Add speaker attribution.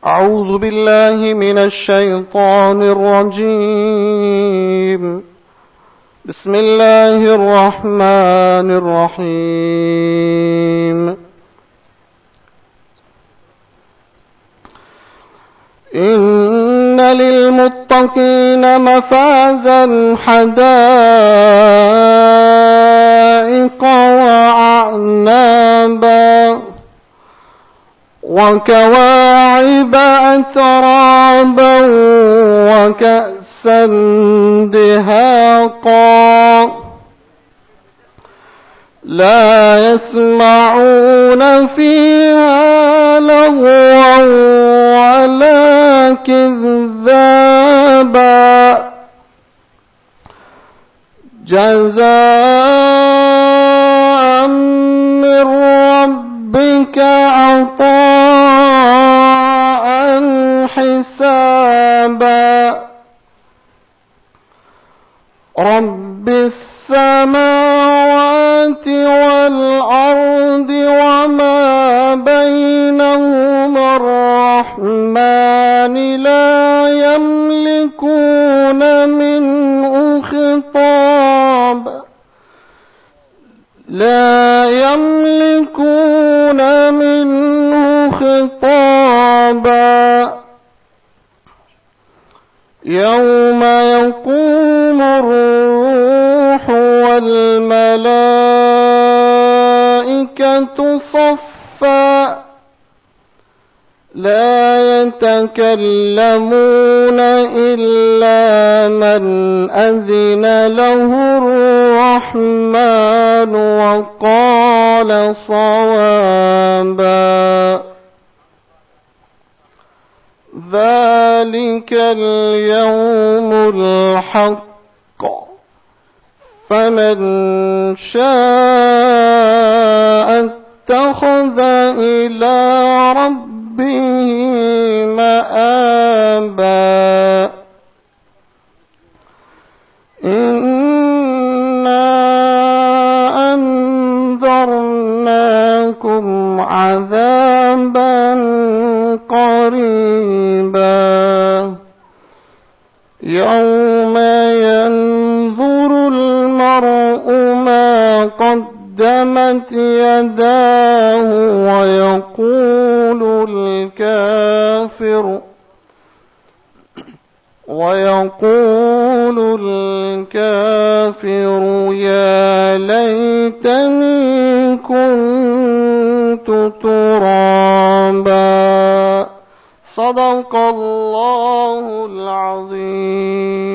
Speaker 1: أعوذ بالله من الشيطان الرجيم. بسم الله الرحمن الرحيم. إن للمتقين مفازا حدائق وأعنابا وكواعب أترابا وكأسا دهاقا لا يسمعون فيها لغوا ولا كذابا جزاء من ربك عطاء حسابا رب السماوات والأرض وما بينهما الرحمن لا يملكون منه خطابا يوم يقوم الروح والملائكة صفا لا يتكلمون إلا من أذن له الرحمن وقال صوابا ذلك اليوم الحق فمن شاء اتخذ إلى ربه مآبا إنا أنذرناكم عذابا قريبا يوم ينظر المرء ما قدمت يداه ويقول الكافر يا ليتني كنت ترابا صدق الله العظيم.